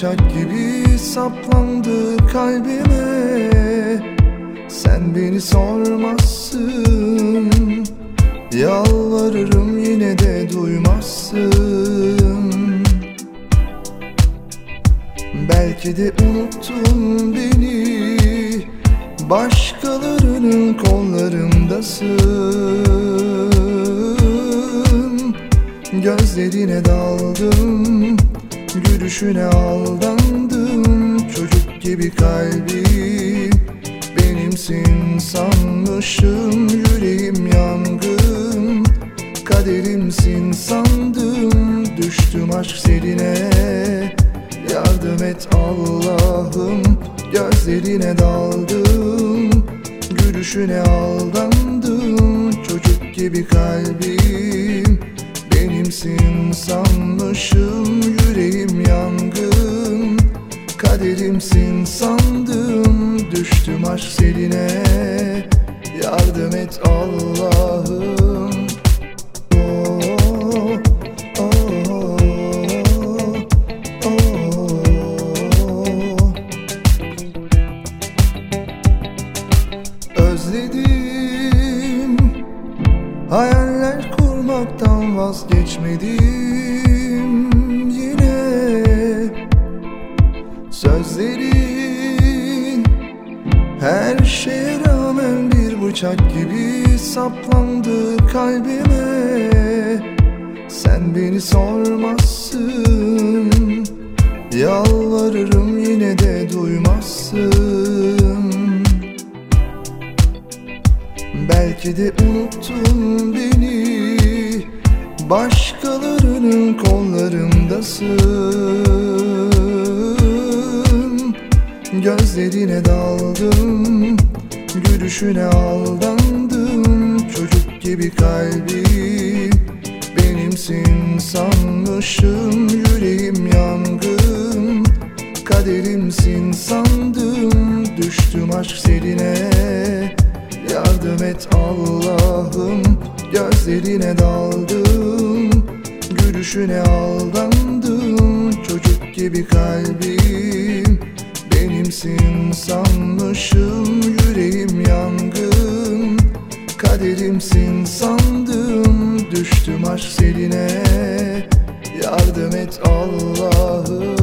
bıçak gibi saplandı kalbime. Sen beni sormazsın, yalvarırım yine de duymazsın. Belki de unuttun beni, başkalarının kollarındasın. Gözlerine daldım, gülüşüne aldandım. Çocuk gibi kalbim benimsin sanmışım. Yüreğim yangın, kaderimsin sandım. Düştüm aşk seline, yardım et Allah'ım. Gözlerine daldım, gülüşüne aldandım. Çocuk gibi kalbim benimsin sanmışım. Yüreğim yangın, kaderimsin sandım. Düştüm aşk seline, yardım et Allah'ım. Özledim, hayaller kurmaktan vazgeçmedim yine. Sözlerin her şeye rağmen bir bıçak gibi saplandı kalbime. Sen beni sormazsın, yalvarırım yine de duymazsın. Belki de unuttun beni, başkalarının kollarındasın. Gözlerine daldım, gülüşüne aldandım. Çocuk gibi kalbim benimsin sanmışım. Yüreğim yangın, kaderimsin sandım. Düştüm aşk seline, yardım et Allah'ım. Gözlerine daldım, gülüşüne aldandım. Çocuk gibi kalbim benimsin sanmışım. Yüreğim yangın, kaderimsin sandım. Düştüm aşk seline, yardım et Allah'ım.